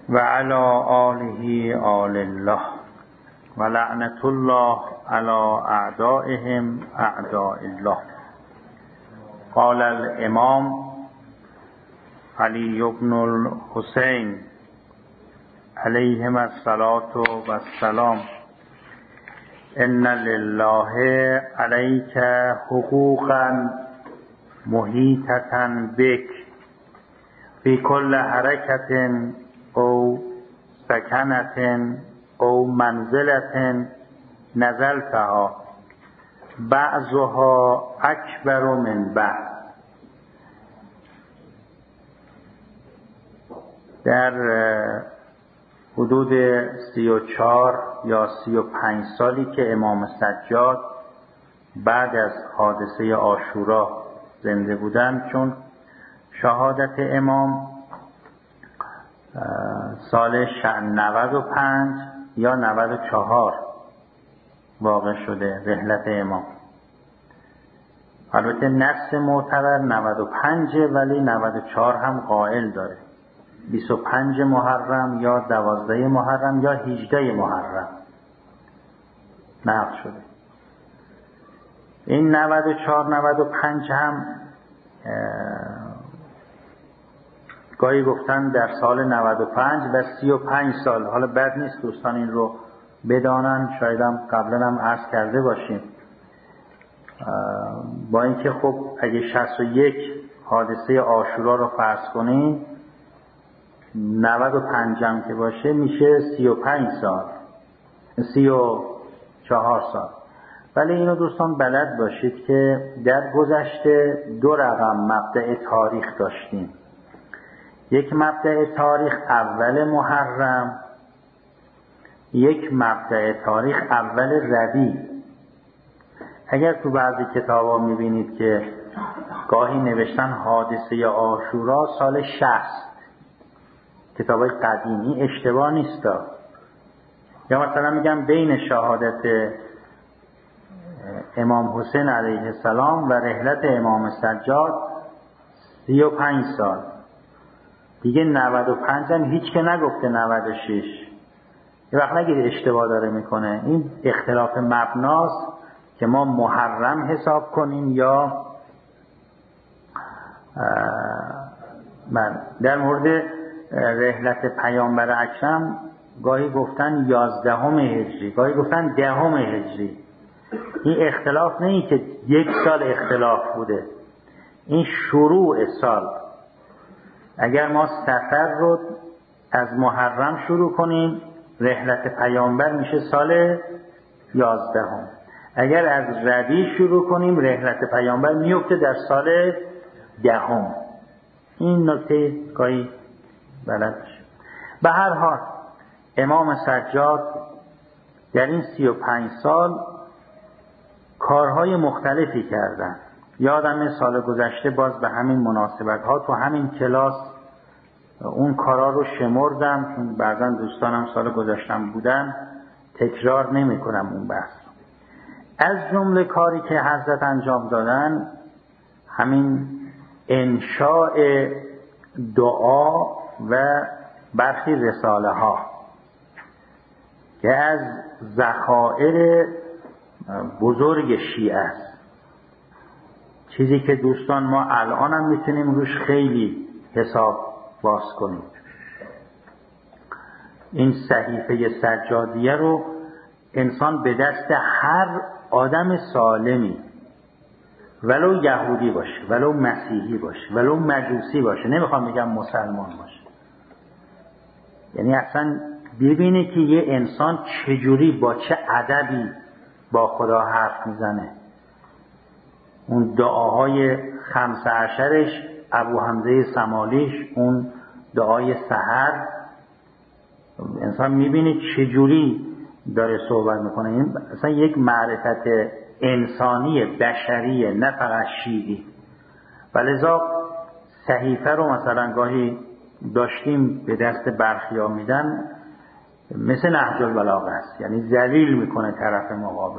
و علی آله آل الله و لعنت الله علی اعدائهم اعداء الله. قال الامام علی بن الحسین علیهم الصلاة والسلام: ان لله علیک حقوقا محیطة بک فی کل حرکت او سکنت او منزلت نزلتها بعضها اکبر من بعض. در حدود 34 یا 35 سالی که امام سجاد بعد از حادثه عاشورا زنده بودند، چون شهادت امام سال 95 یا 94 واقع شده رحلت امام. البته نص معتبر 95 ولی 94 هم قائل داره، 25 محرم یا 12 محرم یا 18 محرم نقل شده. این 94 95 هم گاهی گفتن در سال 95 و 35 سال. حالا بد نیست دوستان این رو بدانن، شاید هم قبلا هم عرض کرده باشیم. با اینکه خب اگه 61 حادثه عاشورا رو فرض کنیم، 95 هم که باشه میشه 35 سال، 34 سال. ولی اینو دوستان بلد باشید که در گذشته دو رقم مبدأ تاریخ داشتیم. یک مبدأ تاریخ اول محرم، یک مبدأ تاریخ اول ربیع. اگر تو بعضی کتابا میبینید که گاهی نوشتن حادثه عاشورا سال 60، کتابای قدیمی، اشتباه نیستا. یا مثلا میگم بین شهادت امام حسین علیه السلام و رحلت امام سجاد 35 سال دیگه. 95 هم هیچ که نگفته 96. یه وقت نگید اشتباه داره میکنه. این اختلاف مبناست که ما محرم حساب کنیم یا در مورد رحلت پیامبر اکرم گاهی گفتن 11 هجری، گاهی گفتن 10 هجری. این اختلاف نه که یک سال اختلاف بوده، این شروع سال. اگر ما سفر رو از محرم شروع کنیم، رحلت پیامبر میشه سال 11. اگر از ربیع شروع کنیم، رحلت پیامبر میفته در سال 10. این نکته گاهی بلد بشه. به هر حال امام سجاد در این 35 سال کارهای مختلفی کردن. یادم سال گذشته باز به همین مناسبت ها تو همین کلاس اون کارا رو شمردم، چون بعضا دوستانم سال گذشتم بودن، تکرار نمی کنم اون بحث. از جمله کاری که حضرت انجام دادن همین انشاء دعا و برخی رساله ها که از ذخایر بزرگ شیعه است، چیزی که دوستان ما الان هم میتونیم روش خیلی حساب باز کنیم. این صحیفه سجادیه رو انسان به دست هر آدم سالمی، ولو یهودی باشه، ولو مسیحی باشه، ولو مجوسی باشه، نمیخوام بگم مسلمان باشه، یعنی اصلا ببینه که یه انسان چجوری با چه ادبی با خدا حرف میزنه. اون دعاهای 15 ابو حمزه سمالیش، اون دعای سحر، انسان میبینه چجوری داره صحبت میکنه. این اصلا یک معرفت انسانی بشریه، نه فقط شیعی. ولذا صحیفه رو مثلا گاهی داشتیم به دست برخیا میدن، مثل نهج البلاغه است، یعنی ذلیل میکنه طرف مقابل.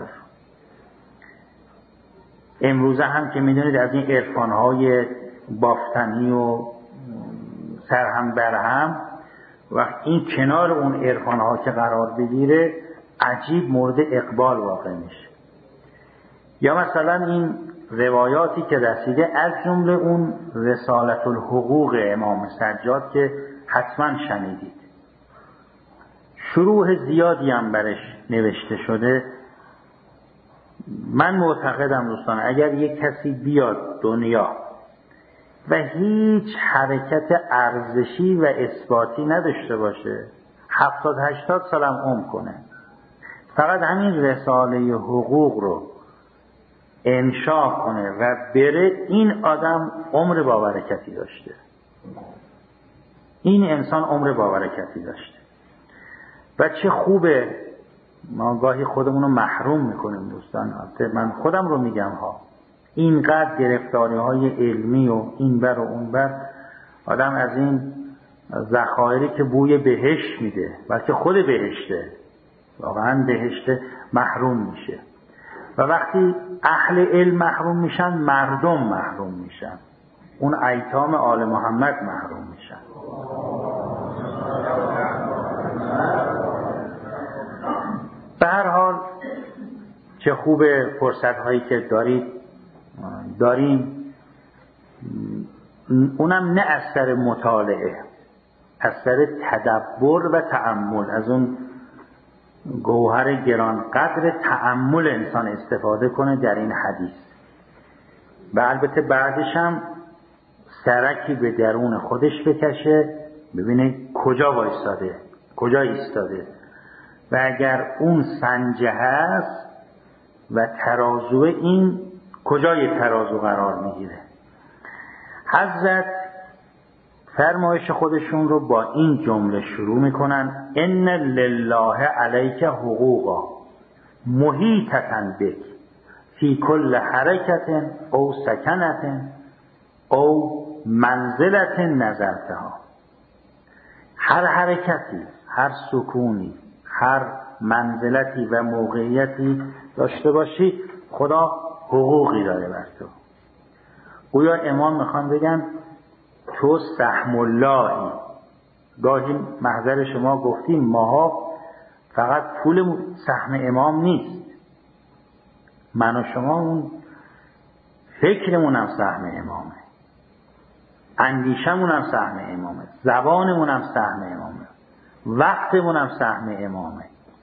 امروزه هم که میدونید از این عرفانهای بافتنی و سرهم برهم و این کنار اون عرفان‌ها که قرار بگیره عجیب مورد اقبال واقع میشه. یا مثلا این روایاتی که رسیده از جمله اون رسالت الحقوق امام سجاد که حتما شنیدید، شروح زیادی هم برش نوشته شده. من معتقدم دوستان اگر یک کسی بیاد دنیا و هیچ حرکت ارزشی و اثباتی نداشته باشه، 70-80 سالم عمر کنه، فقط همین رساله حقوق رو انشا کنه و بره، این آدم عمر باورکتی داشته، این انسان عمر باورکتی داشته. و چه خوبه ما گاهی خودمون رو محروم میکنیم دوستان. من خودم رو میگم ها، اینقدر گرفتاری های علمی و این بر و اون بر، آدم از این ذخایری که بوی بهشت میده، بلکه خود بهشته، واقعا بهشته، محروم میشه. و وقتی اهل علم محروم میشن، مردم محروم میشن، اون ایتام آل محمد محروم میشن. به هر حال چه خوب فرصت هایی که داریم، اونم نه از سر مطالعه، از سر تدبر و تأمل، از اون گوهر گران قدر تأمل انسان استفاده کنه در این حدیث. و البته بعدش هم سرکی به درون خودش بکشه، ببینه کجا وایساده، کجا ایستاده، و اگر اون سنجه هست و ترازو، این کجای ترازو قرار میگیره. حضرت فرمایش خودشون رو با این جمله شروع میکنن: ان لله علیک حقوقا محیطة بک فی کل حرکت او سکنت او منزلت نظرتها. هر حرکتی، هر سکونی، هر منزلتی و موقعیتی داشته باشی، خدا حقوقی داره بر تو. گویا امام میخوان بگن تو سهم اللهی. گاهی محضر شما گفتیم ماها فقط پول سهم امام نیست، من و شما اون فکرمون هم سهم امامه، اندیشمون هم سهم امامه، زبانمون هم سهم امامه، وقتمون هم سهم امامه،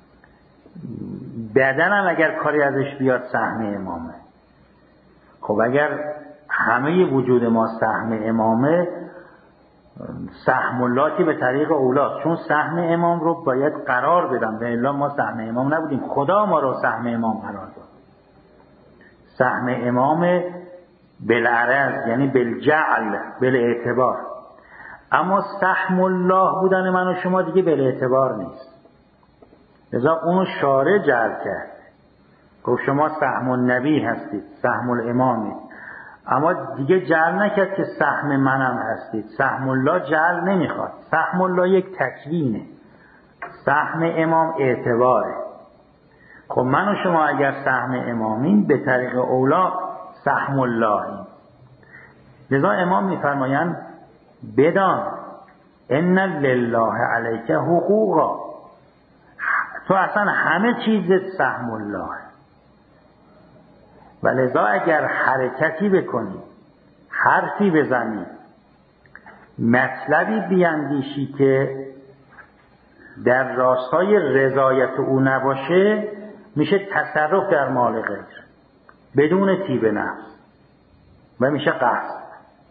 بدنم اگر کاری ازش بیاد سهم امامه. خب اگر همه وجود ما سهم امامه، سهم الله که به طریق اولاست، چون سهم امام رو باید قرار بدم، و الا ما سهم امام نبودیم، خدا ما رو سهم امام قرار داد. سهم امام بالعرض یعنی بالجعل، بالاعتبار. اما سهم الله بودن من و شما دیگه بالاعتبار نیست، لذا اونو شارع جعل کرد، گفت شما سهم النبی هستید، سهم الامامید، اما دیگه جعل نکرد که سهم منم هستید. سهم الله جعل نمیخواد، سهم الله یک تکوینه، سهم امام اعتباره. خب من و شما اگر سهم امامین، به طریق اولا سهم اللهیم. لذا امام میفرمایند بدان ان لله علیک حقوقا، تو اصلا همه چیزت سهم الله. و لذا اگر حرکتی بکنی، حرفی بزنی، مطلبی بیندیشی که در راستای رضایت او نباشه، میشه تصرف در مال غیر بدون طیب نفس و میشه قصد.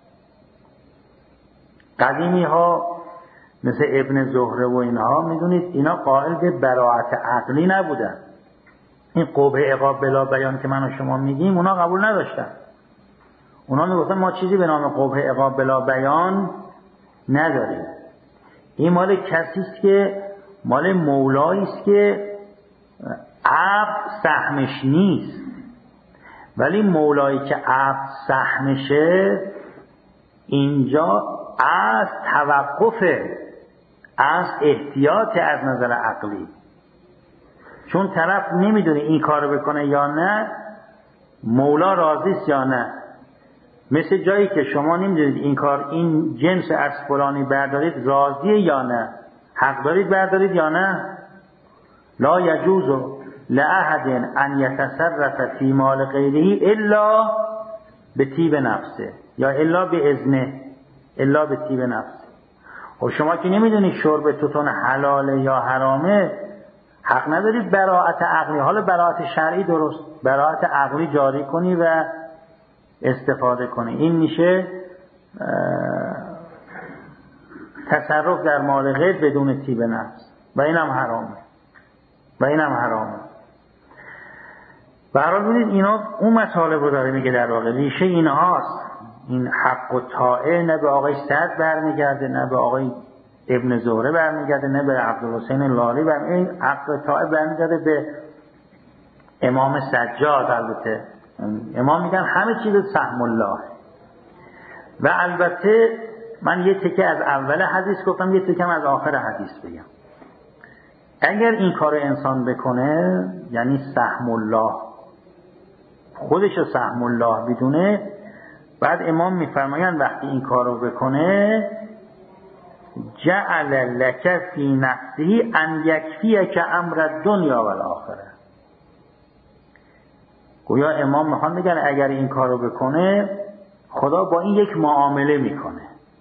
قدیمی ها مثل ابن زهره و اینها، میدونید اینا قائل به براءت عقلی نبودن. این قبح عقاب بلا بیان که من و شما میگیم، اونا قبول نداشتن. اونا میگفتن ما چیزی به نام قبح عقاب بلا بیان نداریم. این مال کسی است که مال مولایی است که عبد سهمش نیست، ولی مولایی که عبد سهمشه، اینجا از توقفه، از احتیاط از نظر عقلی، چون طرف نمیدونه این کارو بکنه یا نه، مولا راضیست یا نه. مثل جایی که شما نمیدونید این کار، این جنس از فلانی بردارید، راضیه یا نه. حق دارید بردارید یا نه؟ لا یجوز لأحد ان یتصرف فی مال غیره الا به طیب نفسه یا الا به اذنه، الا به طیب نفسه. و شما که نمیدونید شرب توتون حلاله یا حرامه، حق ندارید براءت عقلی، حالا براءت شرعی درست، براءت عقلی جاری کنی و استفاده کنی. این میشه تصرف در مال غیر بدون طیب نفس و اینم حرامه، و اینم حرامه. برحال بودید اینا اون مطالب رو داره میگه، در واقع ریشه اینهاست. این حق و طاعه نه به آقای سعد برمیگرده، نه به آقای ابن زهره برمیگرده، نه به عبدالحسین لالی برمیگرده. این حق و طاعه برمیگرده به امام سجاد. البته امام میگن همه چیز سهم الله. و البته من یه تکه از اول حدیث گفتم، یه تکه از آخر حدیث بگم. اگر این کار انسان بکنه، یعنی سهم الله، خودش رو سهم الله بدونه، بعد امام میفرمایند وقتی این کار رو بکنه جعل لک فی نفسه ان یکفیک امر الدنیا و الاخره. گویا امام میخوان بگن اگر این کار رو بکنه، خدا با این یک معامله میکنه.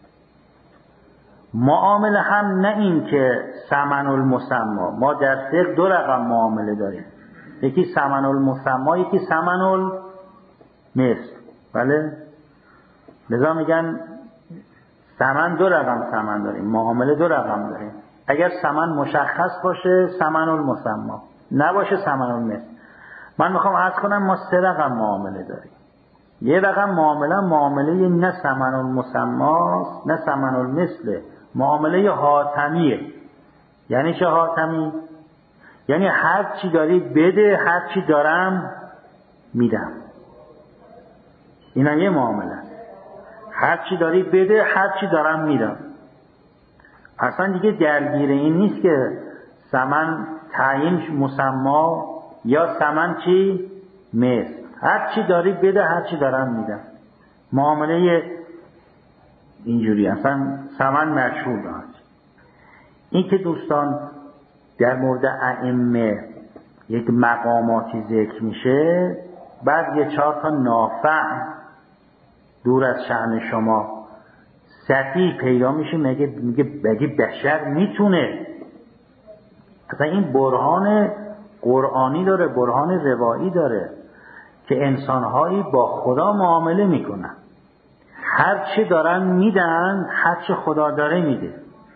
معامله هم نه این که ثمن المسمى، ما در فقه دو رقم معامله داریم، یکی ثمن المسمى، یکی ثمن المثل. بله، لذا میگن ثمن دو رقم ثمن داریم، معامله دو رقم داریم. اگر ثمن مشخص باشه ثمن المسمى، نباشه ثمن المثل. من میخوام عرض کنم ما سه رقم معامله داریم. یه رقم معامله نه ثمن المسمى نه ثمن المثل، معامله حاتمیه. یعنی چه حاتمی؟ یعنی هر چی داری بده، هر چی دارم میدم. اینا یه معامله است. هر چی داری بده، هر چی دارم میدم. اصلا دیگه درگیر این نیست که ثمن تعیین مسما یا ثمن چی مثل. هر چی داری بده، هر چی دارم میدم. معامله اینجوری اصلا ثمن مشهور داشت. این که دوستان در مورد ائمه یک مقاماتی ذکر میشه، بعد یه 4 تا نافع دور از شأن شما سفیه پیدا میشه، میگه بشر میتونه. اصلا این برهان قرآنی داره، برهان روایی داره که انسانهایی با خدا معامله میکنن، هر چی دارن میدن، هر چی خدا داره میده،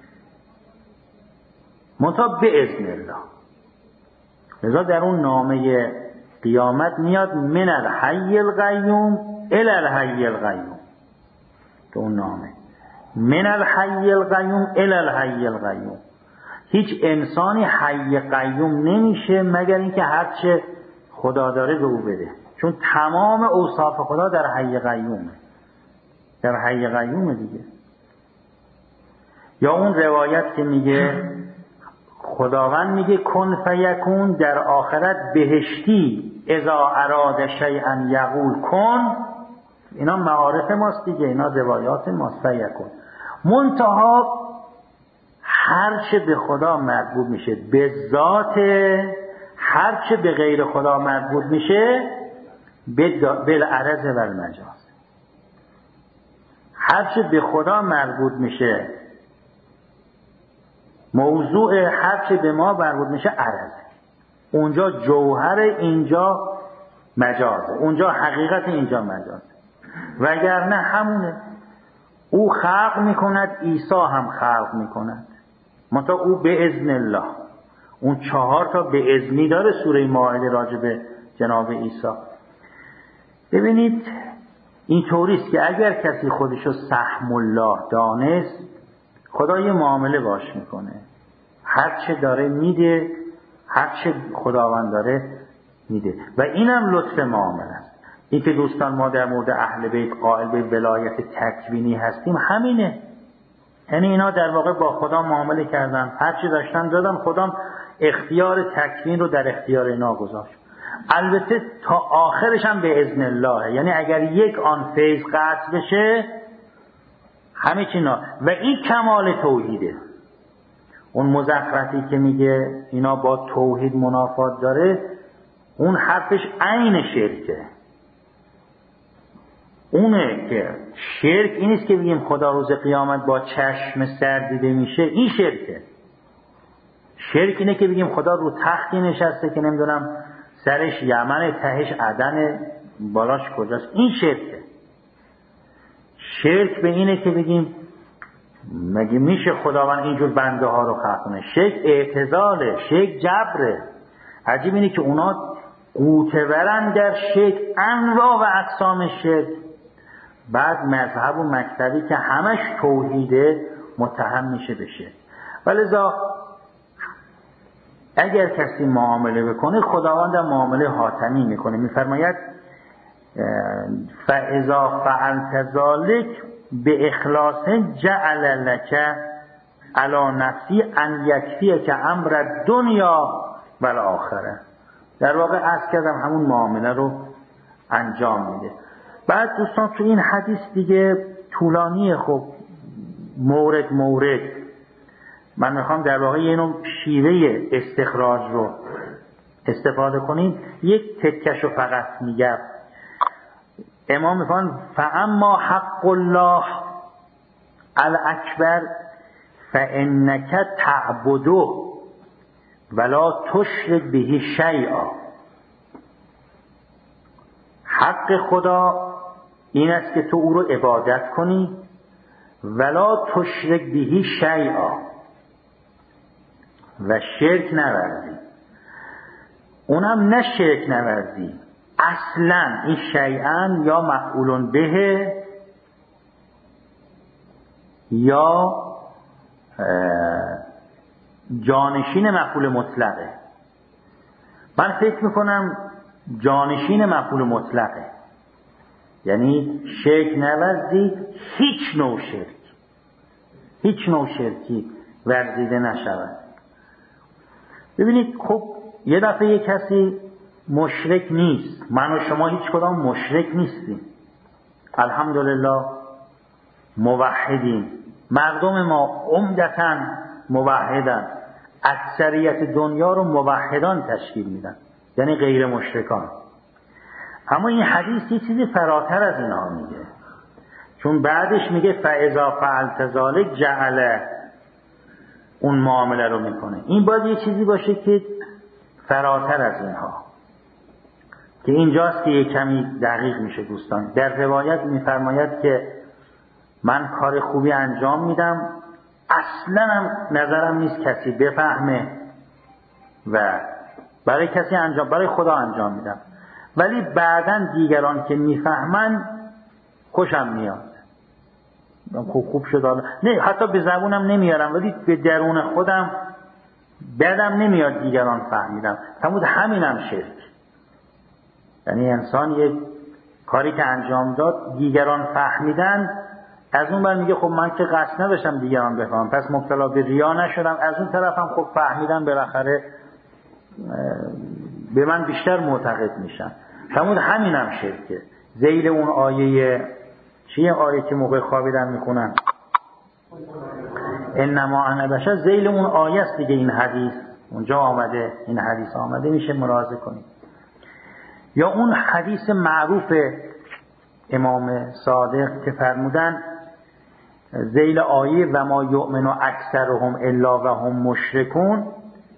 منتها به اذن الله. لذا در اون نامه قیامت میاد من الحی القیوم الی الحی القیوم، تو اون نامه من الحی القیوم الی الحی القیوم. هیچ انسانی حی قیوم نمیشه مگر اینکه هر چه خدا داره به او بده، چون تمام اوصاف خدا در حی قیومه، در حی قیومه دیگه. یا اون روایت که میگه خداوند میگه کن فیکون، در آخرت بهشتی اذا اراد شیئا یقول کن. اینا معارف ماست دیگه، اینا روایات ماست. فیکون منتها هر چه به خدا مربوط میشه به ذات، هر چه به غیر خدا مربوط میشه بالعرض و المجاز. هر چه به خدا مربوط میشه موضوع، هر چه به ما مربوط میشه عرضه. اونجا جوهر، اینجا مجازه، اونجا حقیقت، اینجا مجازه. وگرنه همونه. او خلق میکند، عیسی هم خلق میکند، منتها او به اذن الله. اون 4 تا به اذنی داره سوره مائده راجع به جناب عیسی. ببینید این طوریست که اگر کسی خودشو سهم الله دانست، خدا یه معامله باش میکنه، هر چه داره میده، هر چه خداوند داره میده. و اینم لطف معامله است. این که دوستان ما در مورد اهل بیت قائل به ولایت تکوینی هستیم همینه. یعنی اینا در واقع با خدا معامله کردن، هر چی داشتن دادن، خدا اختیار تکوین رو در اختیار اینا گذاشت. البته تا آخرش هم به اذن الله. یعنی اگر یک آن فیض قطع بشه همه چی و این کمال توحیده. اون مزخرفی که میگه اینا با توحید منافات داره، اون حرفش عین شرکه. اونه که شرک این نیست که بگیم خدا روز قیامت با چشم سر دیده میشه، این شرکه. شرک اینه که بگیم خدا رو تختی نشسته که نمیدونم سرش یمن، تهش عدن، بالاش کجاست، این شرکه. شرک به اینه که بگیم مگه میشه خداوند اینجور بنده ها رو خلق کنه. شرک اعتزاله، شرک جبره. عجیب اینه که اونا قوتورن در شرک، انواع و اقسام شرک، بعد مذهب و مکتبی که همش توحیده متهم میشه بشه. ولذا اگر کسی معامله بکنه، خداوند معامله حاتمی میکنه. میفرماید فاذا فعلت ذلک به اخلاص جعل لك علی نفسی ان یکفیک امر الدنیا و الاخره. در واقع عرض کردم همون معامله رو انجام میده. بعد دوستان تو این حدیث دیگه طولانیه، خب مورد من میخوام در واقع یه نوع شیوه استخراج رو استفاده کنیم. یک تکش رو فقط میگم. امام میفرماید فاما حق الله الاکبر فانک تعبده ولا تشرک به شیئا. حق خدا این است که تو او رو عبادت کنی، ولا تشرک به شیئا، و شرک نورزی. اونم نه شرک نورزی اصلا. این شیئا یا مفعول به یا جانشین مفعول مطلقه. من فکر میکنم جانشین مفعول مطلقه، یعنی شرک نورزی، هیچ نوع شرکی ورزیده نشود. ببینید خب یه دفعه یه کسی مشرک نیست، من و شما هیچ کدام مشرک نیستیم، الحمدلله موحدیم، مردم ما عمدتاً موحدن، اکثریت دنیا رو موحدان تشکیل میدن، یعنی غیر مشرکان. اما این حدیث یه چیزی فراتر از اینها میگه، چون بعدش میگه فاذا فعلت ذلک جعل، اون معامله رو میکنه. این باید یه چیزی باشه که فراتر از اینها، که اینجاست که یه کمی دقیق میشه دوستان. در روایت میفرماید که من کار خوبی انجام میدم، اصلا هم نظرم نیست کسی بفهمه و برای کسی انجام، برای خدا انجام میدم، ولی بعداً دیگران که میفهمن خوشم میاد، خوب شد. نه حتی به زبونم نمیارم، ولی به درون خودم بدم نمیاد دیگران فهمیدم. فرمود همینم شرک. یعنی انسان یک کاری که انجام داد دیگران فهمیدن، از اون بر میگه خب من که قصد نداشتم دیگران بفهمم، پس مبتلا به ریا نشدم. از اون طرفم خب فهمیدم، بالاخره به من بیشتر معتقد میشن. فرمود همینم شرکه. ذیل اون آیه چیه؟ آیه که موقع خوابیدن میخونن انما انا بشر، ذیل اون آیه است دیگه. این حدیث اونجا آمده، این حدیث آمده، میشه مراجعه کنید. یا اون حدیث معروف امام صادق که فرمودن ذیل آیه و ما یؤمن اکثرهم الا و هم مشرکون،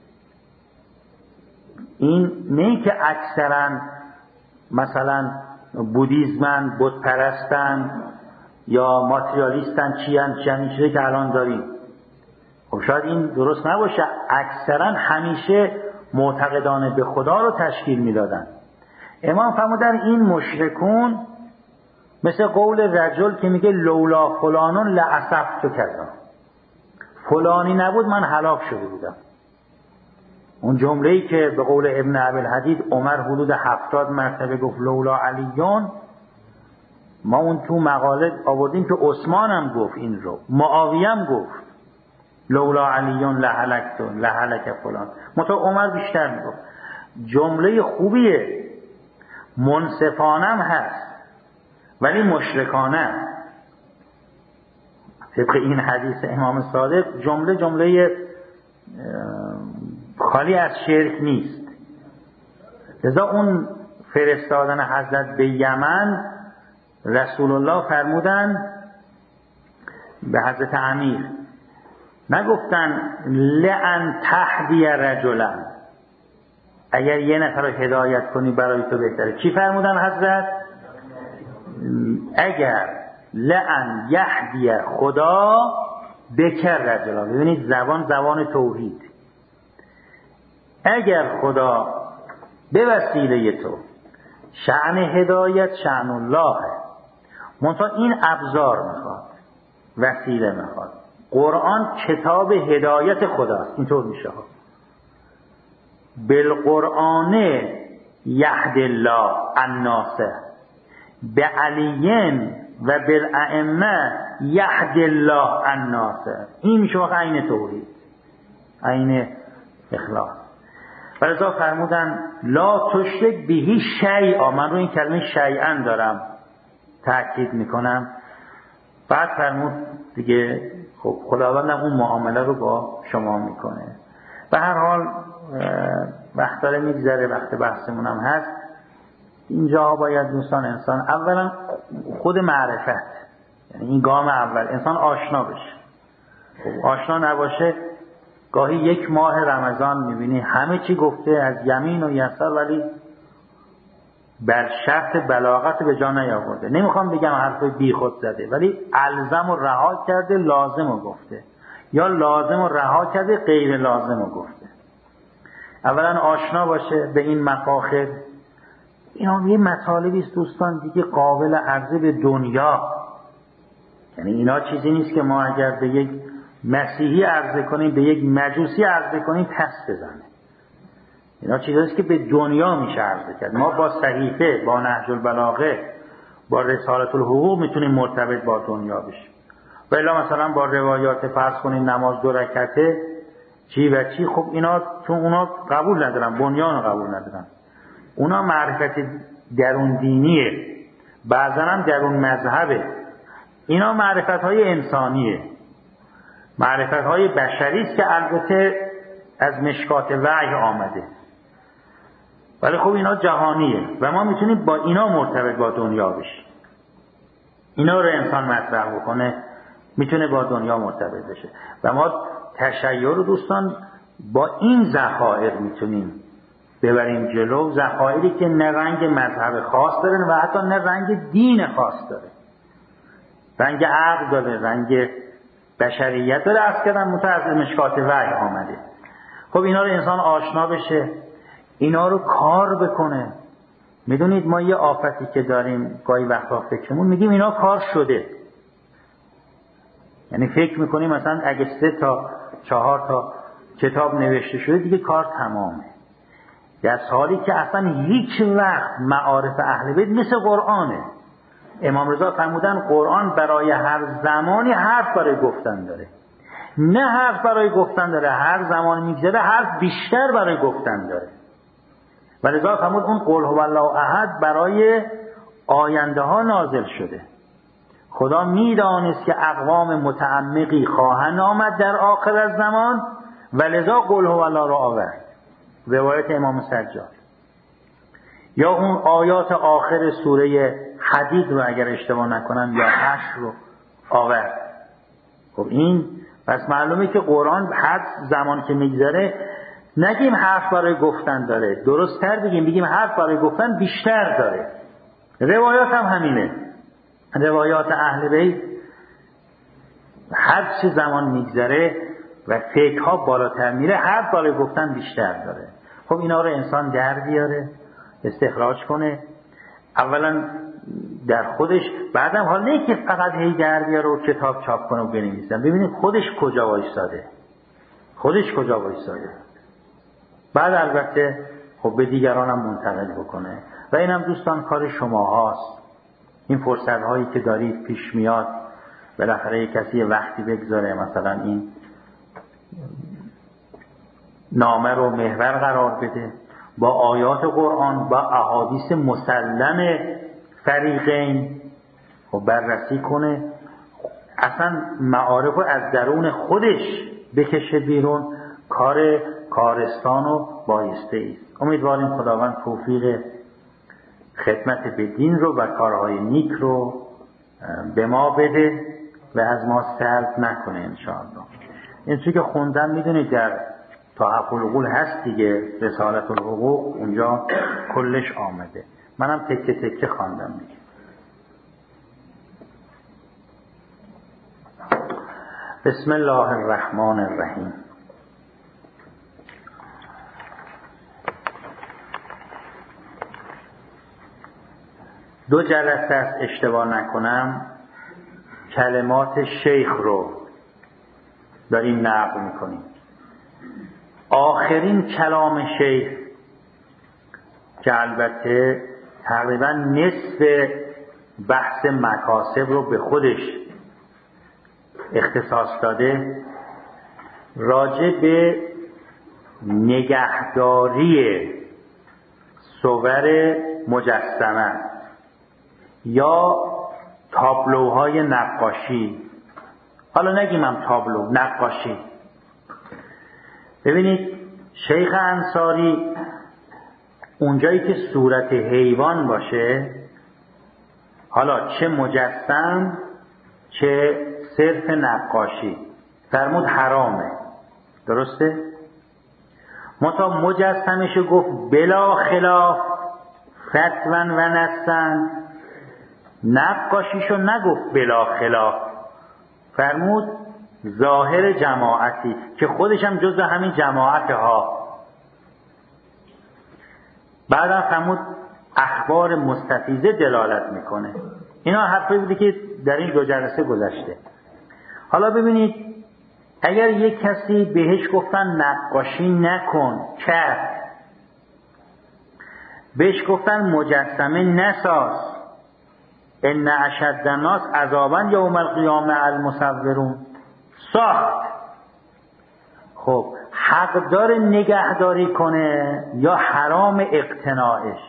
این نه که اکثرا مثلا بودیزمن، بت پرستن یا ماتریالیستن، چیان چیزی که الان داریم. خب شاید این درست نباشه. اکثرا همیشه معتقدان به خدا رو تشکیل میدادن. امام فرمودن این مشرکون مثل قول رجل که میگه لولا فلانون لعصفت کذا، فلانی نبود من هلاک شده بودم. اون جمله‌ای که به قول ابن ابی‌الحدید عمر حدود 70 مرتبه گفت لولا علیون، ما اون تو مقاله آوردیم که عثمان هم گفت این رو، معاویه هم گفت لولا علیون لهلک فلان، متو عمر بیشتر میگفت. جمله خوبیه، منصفانه هم هست، ولی مشرکانه است. طبق این حدیث امام صادق جمله خالی از شرک نیست. لذا اون فرستادن حضرت به یمن، رسول الله فرمودن به حضرت امیر، نگفتن لئن تهدی رجلا، اگر یه نفر رو هدایت کنی برای تو بهتره. چی فرمودن حضرت؟ اگر لئن یهدی خدا بکر رجلا. ببینید زبان توحید. اگر خدا به وسیله تو، شأن هدایت شأن الله، منتها این ابزار میخواد، وسیله میخواد. قرآن کتاب هدایت خداست، اینطور میشه. بالقرآن یهد الله الناس بعلی و بالائمه یهد الله الناس. این میشه واقعا عین توحید، عین اخلاص. ولذا فرمودن لا تشرک به شیئا. من رو این کلمه شیئا دارم تأکید میکنم. بعد فرمود دیگه خب خداوندم اون معامله رو با شما میکنه. به هر حال وقت داره میگذره، وقت بحثمون هم هست. اینجا باید دوستان انسان اولا خود معرفت، یعنی این گام اول انسان آشنا بشه. خب آشنا نباشه، گاهی یک ماه رمضان میبینی همه چی گفته از یمین و یسار، ولی بر شرط بلاغت به جا نیاورده. نمیخوام بگم حرف بی خود زده، ولی الزم و رها کرده، لازم رو گفته، یا لازم و رها کرده، غیر لازم رو گفته. اولا آشنا باشه به این مفاخر. اینا یه مطالبی است دوستان دیگه قابل عرضه به دنیا. یعنی اینا چیزی نیست که ما اگر به یک مسیحی عرضه کنیم، به یک مجوسی عرضه کنیم پس بزنه. اینا چیزیست که به دنیا میشه عرضه کرد. ما با صحیفه، با نهج البلاغه، با رسالة الحقوق میتونیم مرتبط با دنیا بشیم. و الا مثلا با روایات فرض کنیم نماز 2 رکعته چی و چی، خب اینا چون اونا قبول ندارن، بنیان قبول ندارن، اونا معرفت درون دینیه، بعضا هم درون مذهبه. اینا معرفت های انسانیه، معرفت های بشری است که البته از مشکات وحی آمده، ولی خب اینا جهانیه و ما میتونیم با اینا مرتبط با دنیا بشیم. اینا رو انسان مطرح بکنه میتونه با دنیا مرتبط بشه. و ما تشیع رو دوستان با این ذخایر میتونیم ببریم جلو، ذخایری که نه رنگ مذهب خاص داره و حتی نه رنگ دین خاص داره، رنگ عقل داره، رنگ بشریت داره. از کردن متعرض مشکات وحی آمده. خب اینا رو انسان آشنا بشه، اینا رو کار بکنه. میدونید ما یه آفتی که داریم گاهی وقتا فکرمون میگیم اینا کار شده. یعنی فکر میکنیم مثلا اگه 3 تا 4 تا کتاب نوشته شده دیگه کار تمامه، در حالی که اصلا هیچ وقت معارف اهل بیت مثل قرآنه. امام رضا فرمودن قرآن برای هر زمانی حرف برای گفتن داره. نه حرف برای گفتن داره، هر زمان میگذره حرف بیشتر برای گفتن داره. و لذا فرمود اون قل هو الله احد برای آینده ها نازل شده. خدا میدانست که اقوام متعمقی خواهند آمد در آخر از زمان و لذا قل هو الله را آورد. روایت امام سجاد. یا اون آیات آخر سوره حدید رو اگر اشتباه نکنم یا 8 رو آورد. خب این پس معلومه که قرآن هر زمان که میگذره نگیم حرف برای گفتن داره، درست‌تر بگیم حرف برای گفتن بیشتر داره. روایات هم همینه. روایات اهل بیت هر چه زمان میگذره و فکرها بالاتر میره حرف برای گفتن بیشتر داره. خب اینا رو انسان در بیاره، استخراج کنه، اولا در خودش، بعدم حال نه که فقط هی در بیاره و کتاب چاپ کنه و بنویسه. ببینید خودش کجا وایساده، بعد البته خب به دیگران هم منتقل بکنه. و اینم دوستان کار شما هاست. این فرصت هایی که دارید پیش میاد، بالاخره کسی وقتی بگذاره مثلا این نامه رو محور قرار بده، با آیات قرآن، با احادیث مسلم فریقین خب بررسی کنه، اصلا معارف رو از درون خودش بکشه بیرون، کار کارستان و بایسته است. امیدواریم خداوند توفیق خدمت به دین رو و کارهای نیک رو به ما بده و از ما سلب نکنه انشاءالله. این چیزی که خوندم میدونید در تحف العقول هست دیگه، رسالت الحقوق، اونجا کلش آمده. منم تکه تکه خواندم دیگه. بسم الله الرحمن الرحیم. دو جلسه است اشتباه نکنم کلمات شیخ رو داریم نقل میکنیم. آخرین کلام شیخ که البته تقریبا نصف بحث مکاسب رو به خودش اختصاص داده، راجع به نگهداری صور مجسمه یا تابلوهای نقاشی. حالا نگیم هم تابلو، نقاشی. ببینید شیخ انصاری اونجایی که صورت حیوان باشه، حالا چه مجسم چه صرف نقاشی، فرمود حرامه. درسته؟ منتها مجسمشو گفت بلا خلاف فتون و نسن، نقاشیشو نگفت بلا خلاف، فرمود ظاهر جماعتی که خودش هم جزء همین جماعت ها. بعدم فرمود اخبار مستفیضه دلالت میکنه. اینا حرفی بوده که در این دو جلسه گذشته. حالا ببینید اگر یک کسی بهش گفتن نقاشی نکن کرد، بهش گفتن مجسمه نساز، ان اشد الناس عذابا یوم القیامه المصورون، ساخت، خب حق داره نگهداری کنه یا حرام اقتناعش؟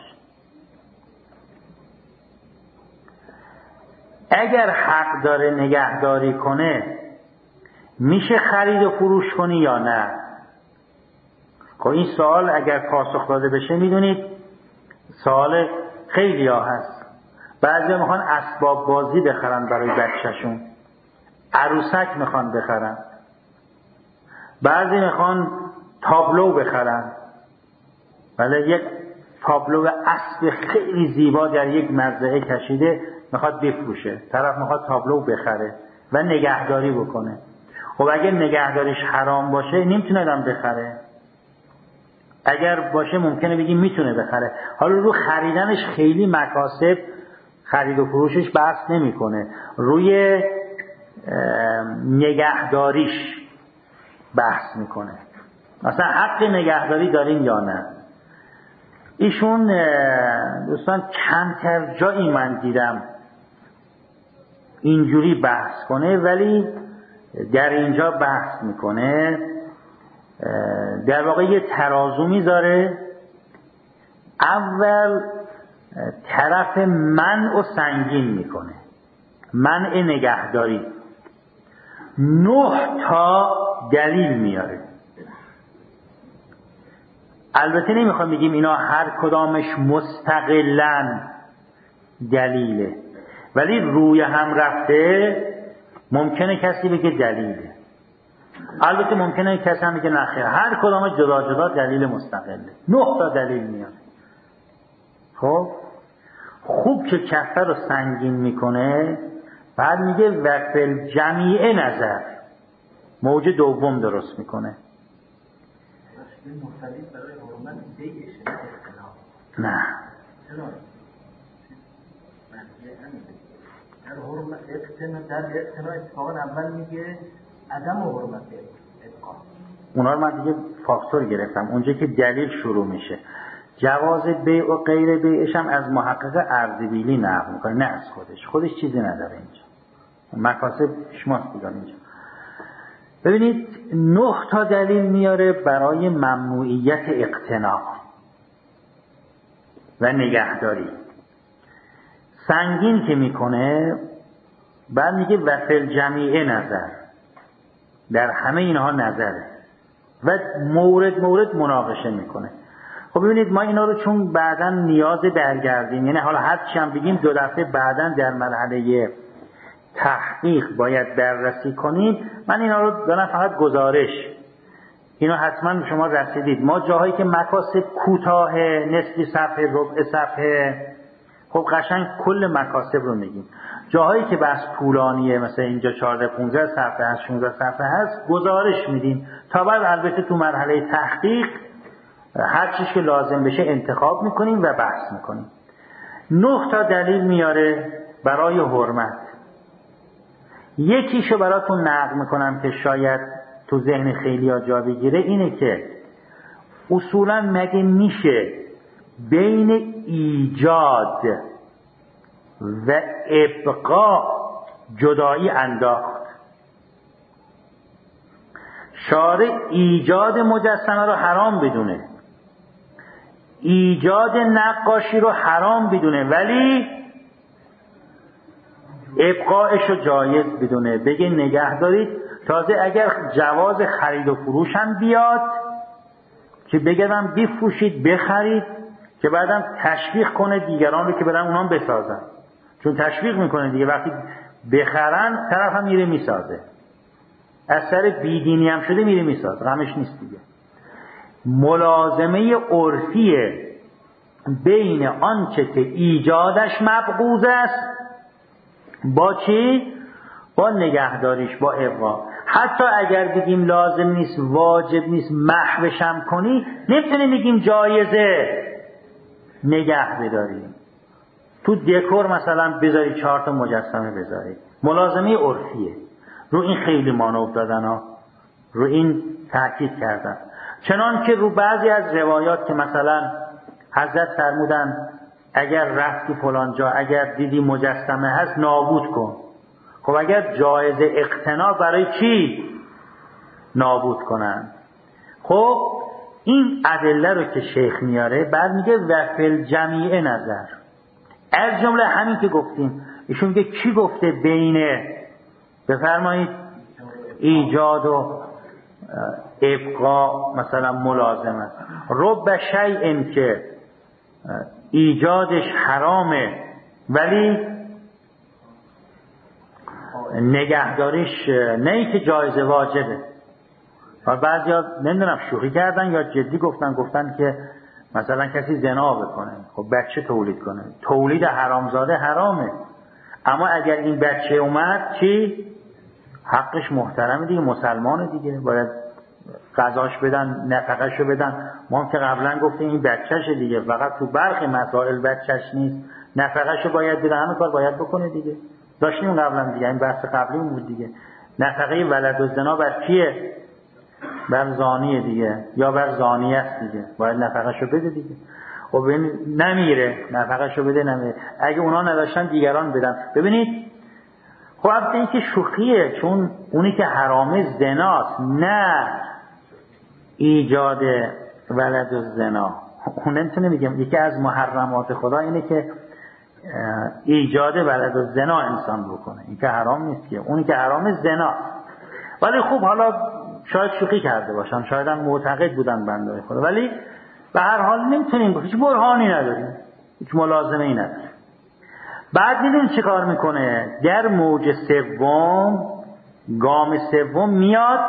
اگر حق داره نگهداری کنه میشه خرید و فروش کنی یا نه؟ خب این سوال اگر پاسخ داده بشه میدونید سوال خیلی ها هست. بعضی میخوان اسباب بازی بخرن برای بچهشون، عروسک میخوان بخرن، بعضی میخوان تابلو بخرن. ولی یک تابلو اسب خیلی زیبا در یک مزرعه کشیده میخواد بفروشه، طرف میخواد تابلو بخره و نگهداری بکنه. خب اگه نگهداریش حرام باشه نمیتونه آدم بخره. اگر باشه ممکنه بگیم میتونه بخره. حالا رو خریدنش خیلی مکاسب خرید و فروشش بحث نمیکنه، روی نگهداریش بحث میکنه. مثلا حق نگهداری داریم یا نه؟ ایشون دوستان کمتر جایی من دیدم اینجوری بحث کنه، ولی در اینجا بحث میکنه. در واقع یه ترازو میذاره، اول طرف منع و سنگین میکنه، منع نگهداری، 9 تا دلیل میاره. البته نمیخوام بگیم اینا هر کدامش مستقلاً دلیله، ولی روی هم رفته ممکنه کسی بگه دلیله. البته ممکنه کسی هم بگه نخیر، هر کدامش جدا جدا دلیل مستقله. 9 تا دلیل میاره. خب خوب که کفه رو سنگین میکنه، بعد میگه وفل جمیعه نظر، موج دوم درست میکنه. نه در اقتناع اتفاقا اول میگه عدم حرمت اتقا. اونا رو من دیگه فاکتور گرفتم. اونجا که دلیل شروع میشه جواز بیع و غیر بیعش هم از محقق اردبیلی نقل میکنه، نه از خودش چیزی نداره اینجا، مکاسب شماست دیگه اینجا. ببینید 9 تا دلیل میاره برای ممنوعیت اقتناع و نگهداری. سنگین که میکنه بعد میگه وفل جمیعه نظر، در همه اینها نظره. و مورد مناقشه میکنه. خب ببینید ما اینا رو چون بعداً نیاز برگردیم، یعنی حالا هر چی هم بگیم 2 دفعه بعداً در مرحله تحقیق باید بررسی کنیم، من اینا رو دارم فقط گزارش، اینو حتما شما رسیدید. ما جاهایی که مکاسب کوتاه، نصف صفحه، ربع صفحه، خب قشنگ کل مکاسب رو میگیم. جاهایی که بحث طولانیه، مثلا اینجا 14 15 صفحه هست، 16 صفحه هست، گزارش میدیم تا بعد البته تو مرحله تحقیق هر چیزی که لازم بشه انتخاب میکنیم و بحث میکنیم. 9 تا دلیل میاره برای حرمت. یکیشو براتون نقل میکنم که شاید تو ذهن خیلی‌ها جا بگیره، اینه که اصولا مگه میشه بین ایجاد و ابقا جدایی انداخت؟ شارع ایجاد مجسمه رو حرام بدونه، ایجاد نقاشی رو حرام بدونه، ولی ابقاءش رو جایز بدونه، بگه نگه دارید. تازه اگر جواز خرید و فروش هم بیاد که بگم بفروشید بخرید، که بعدم تشویق کنه دیگران رو که برن اونام بسازن، چون تشویق میکنه دیگه، وقتی بخرن طرف هم میره میسازه، از سر بیدینی هم شده میره میسازه، غمش نیست دیگه. ملازمه عرفی بین آنچه که ایجادش مبغوض است با چی؟ با نگهداریش، با ابقا. حتی اگر بگیم لازم نیست، واجب نیست، محوش هم کنی، نمیتونیم بگیم جایزه نگه بداریم. تو دکور مثلا بذاری 4 تا مجسمه بذاری، ملازمه عرفیه. رو این خیلی مانور دادن ها، رو این تاکید کردن. چنان که رو بعضی از روایات که مثلا حضرت فرمودن اگر رفتی فلان جا، اگر دیدی مجسمه هست نابود کن. خب اگر جایز اقتنا، برای چی نابود کنن؟ خب این ادله رو که شیخ میاره بعد میگه و فی الجمیع نظر، از جمله همین که گفتیم. ایشون میگه کی گفته بین، بفرمایید، ایجاد و ابقا مثلا ملازمه؟ رب شیء که ایجادش حرامه ولی نگهداریش نه ای که جایز واجبه. و بعضیا نمیدونم شوخی کردن یا جدی گفتن که مثلا کسی زنا بکنه، خب بچه تولید کنه، تولید حرامزاده حرامه، اما اگر این بچه اومد چی؟ حقش محترمه دیگه، مسلمانه دیگه، باید غذاش بدن، نفقهشو بدن. ما هم که قبلا گفتیم این بچهشه دیگه، فقط تو برخی مسائل بچهش نیست، نفقهشو باید بدن، همه کار باید بکنه دیگه. داشتیم قبلا دیگه، این بحث قبلی بود دیگه. نفقه ولد الزنا بر کیه؟ بر زانیه دیگه، یا بر زانیه است دیگه، باید نفقهشو بده دیگه. خب نمیره، نفقهشو بده نمیره، اگه اونا نداشتن دیگران بدن. ببینید خب البته این که شوخیه، چون اونی که حرامه زناست، نه ایجاد ولد الزنا. اون نمیتونه میگم یکی از محرمات خدا اینه که ایجاد ولد الزنا انسان بکنه، این که حرام نیست که، اونی که حرامه زناست. ولی خب حالا شاید شوخی کرده باشن، شاید هم معتقد بودن بنده خدا، ولی به هر حال نمیتونیم، هیچ برهانی نداریم، هیچ ملازمه ای نداریم. بعد میدونی چی کار میکنه؟ در موج سوم، گام سوم میاد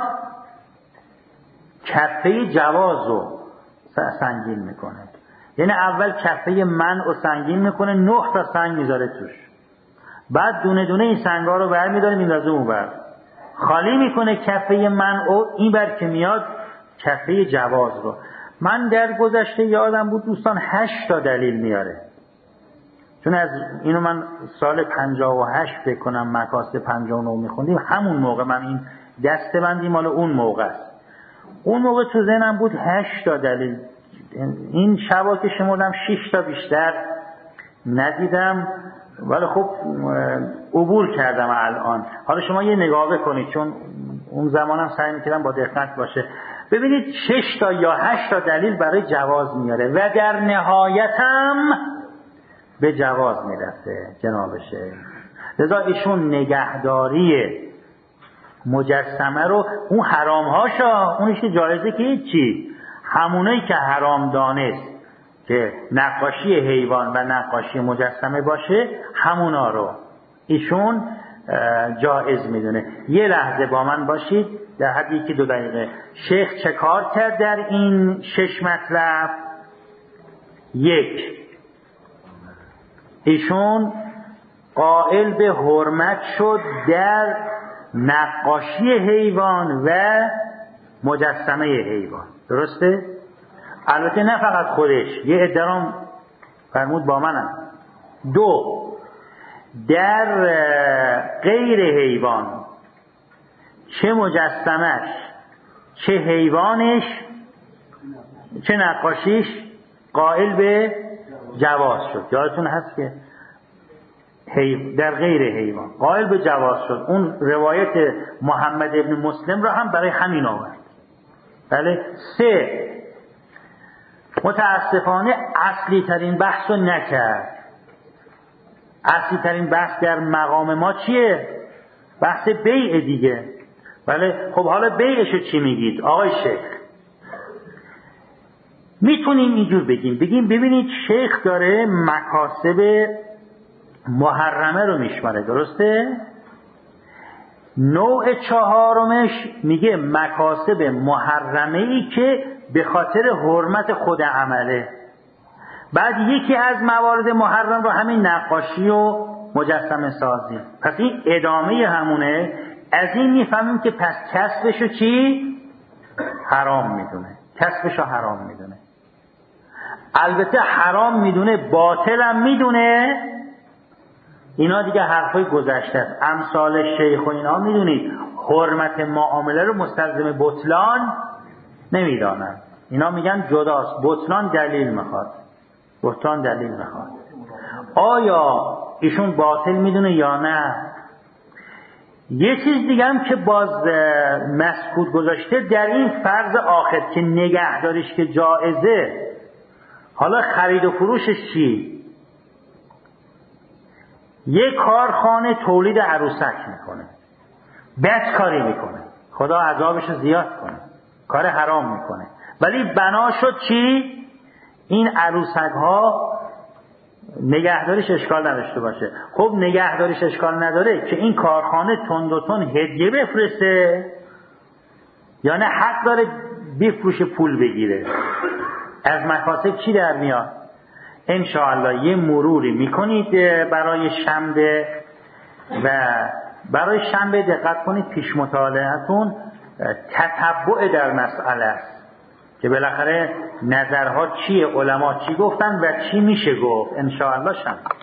کفه جواز رو سنگین میکنه. یعنی اول کفه منع رو سنگین میکنه، 9 تا سنگ میذاره توش، بعد دونه دونه این سنگا رو برمیداره میندازه اون بر، خالی میکنه کفه منع و این بر که میاد کفه جواز رو. من در گذشته یادم بود دوستان 8 تا دلیل میاره، چون از اینو من سال 58 فکر کنم مکاسب 59 میخوندیم، همون موقع من این دسته‌بندی مال اون موقع است. اون موقع تو ذهنم بود 8 تا دلیل. این شبا که شمردم 6 تا بیشتر ندیدم، ولی خب عبور کردم الان. حالا شما یه نگاه بکنید، چون اون زمانم سعی میکردم با دقت باشه. ببینید 6 تا یا 8 تا دلیل برای جواز میاره و در نهایت هم به جواز میرسه جنابشه. لذا ایشون نگهداری مجسمه رو اون حرام هاشا، اونش که جایزه که چی، همونایی که حرام دانست که نقاشی حیوان و نقاشی مجسمه باشه همونا رو ایشون جایز میدونه. یه لحظه با من باشید در حد 1-2 دقیقه. شیخ چه کار کرد در این 6 مطلب؟ 1، ایشون قائل به حرمت شد در نقاشی حیوان و مجسمه حیوان. درسته؟ البته نه فقط خودش، یه عده‌ام فرمود با منم. 2، در غیر حیوان چه مجسمش چه حیوانش چه نقاشیش قائل به جواز شد. یادتون هست که در غیر حیوان قائل به جواز شد. اون روایت محمد ابن مسلم را هم برای همین آورد. بله. 3، متاسفانه اصلی ترین بحث رو نکرد. اصلی ترین بحث در مقام ما چیه؟ بحث بیع دیگه. بله. خب حالا بیعشو چی میگید آقای شیخ؟ میتونیم اینجور بگیم ببینید شیخ داره مکاسب محرمه رو میشماره. درسته؟ نوع 4 میگه مکاسب محرمه ای که به خاطر حرمت خود عمله. بعد یکی از موارد محرم رو همین نقاشی و مجسمه سازی. پس این ادامه همونه. از این میفهمیم که پس کسبشو چی؟ حرام میدونه. کسبشو حرام میدونه. البته حرام میدونه، باطلم میدونه. اینا دیگه حرفای گذشته است. امثال شیخ و اینا میدونید حرمت معامله رو مستلزم بطلان نمیدانن. اینا میگن جداست. بطلان دلیل میخواد. بطلان دلیل میخواد. آیا ایشون باطل میدونه یا نه؟ یه چیز دیگه هم که باز مسکوت گذاشته در این فرض آخر که نگهداریش که جائزه، حالا خرید و فروشش چی؟ یه کارخانه تولید عروسک میکنه، بد کاری میکنه، خدا عذابش زیاد کنه، کار حرام میکنه، ولی بنا شد چی؟ این عروسک ها نگهداریش اشکال نداشته باشه. خب نگهداریش اشکال نداره که این کارخانه تند و تند هدیه بفرسته یا نه حق داره بفروشه پول بگیره؟ از مکاسب چی در میاد؟ انشاءالله یه مروری میکنید برای شنبه و برای شنبه دقت کنید پیش مطالعهتون تتبع در مسئله است که بالاخره نظرها چیه، علما چی گفتن و چی میشه گفت. انشاءالله شنبه